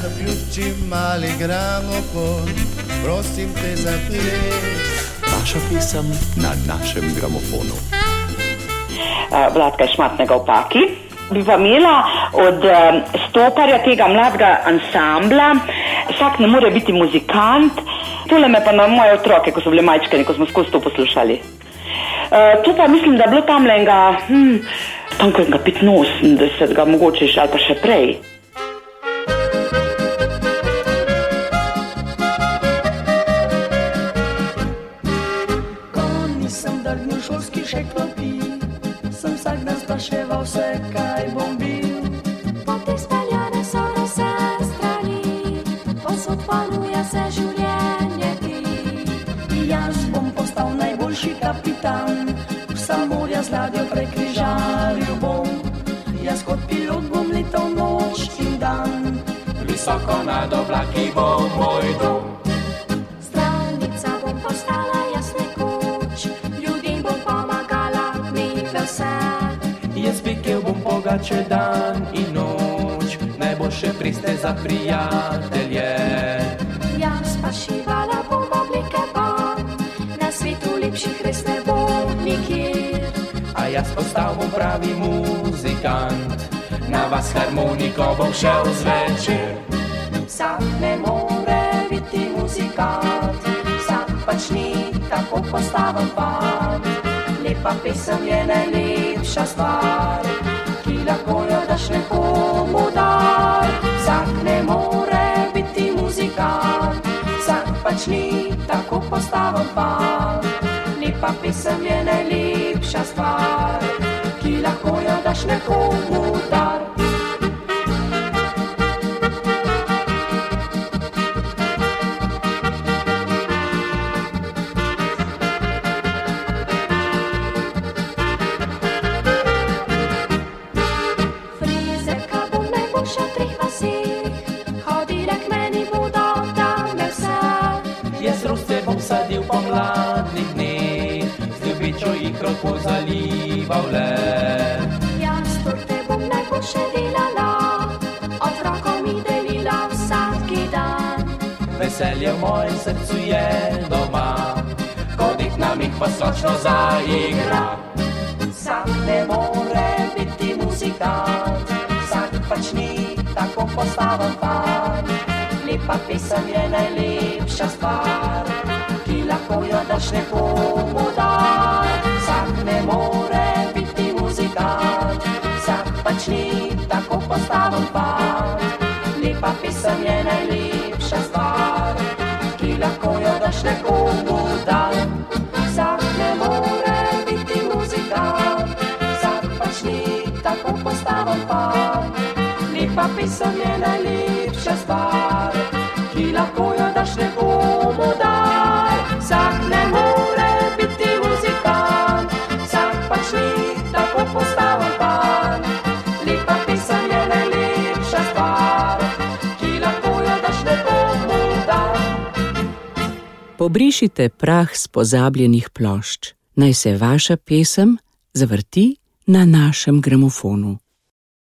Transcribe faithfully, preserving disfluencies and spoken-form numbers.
zaključi mali gramofon, prosim te za ples. Vaša pesem na našem gramofonu. Vladka iz Šmartnega v Paki. Bi pa imela od stoparja tega mladega ansambla, vsak ne more biti muzikant. Tole me pa na moje otroke, ko so bile majčkani, ko smo skozi to poslušali. Uh, to pa mislim, da je bilo tamle enega, hm, tamko enega petinosemdesetega, mogoče še ali pa še prej. Ko nisem drgnil šolski še klopi, sem vsak dan spraševal se, kaj bom bil. Potem speljane so vse strani, posod ponuja se življenje ti. Jaz bom postal najboljši kapitan, vsa morja z ladjo prekrižaril bom. Jaz kot pilot bom letal noč in dan, visoko nad oblaki bo moj dom. Stranica bom postala jaz nekoč, ljudem bom pomagala, mi vse. Jaz pikel bom pogače dan in noč, najboljše priste za prijatelje. Jaz pa šivala bom oblike bom, na svetu lepših res ne bo nikjer. A jaz postal bom pravi muzikant, na vas harmoniko bom šel zvečer. Vsak ne more biti muzikant, vsak pač ni tako postaven fant. Lepa pesem je najlepša stvar, ki lahko jo daš nekomu dar. Vsak ne more biti muzikant, vsak pač ni tako postaven fant. Lepa pesem je najlepša stvar, ki lahko jo daš nekomu dar. Frizerka bom najboljša v treh vaseh, hodila k meni bodo tam vse. Jaz roste bom sadil po mladih dneh, z ljubečo jih roko zalival le. Jaz torte bom najboljše delala, otrokom mi delila vsaki dan. Veselje v mojem srcu je doma, ko dinamik pa sočno zaigra. Vsak ne more biti muzikant, vsak pač ni tako postaven fant. Lepa pesem je najlepša stvar, ki lahko jo daš nekomu dar. Vsak ne more biti muzikant, vsak pač ni tako postaven fant. Lepa pesem je najlepša stvar, ki lahko jo daš nekomu dar. Vsak ne more biti muzikant, vsak pač ni tako postaven fant. Lepa pesem je najlepša stvar, ki lahko jo daš nekomu dar. Vsak ne more biti muzikant, vsak pač ni tako postaven fant. Lepa pesem je najlepša stvar, ki lahko jo daš nekomu dar. Pobrišite prah s pozabljenih plošč, naj se vaša pesem zavrti na našem gramofonu.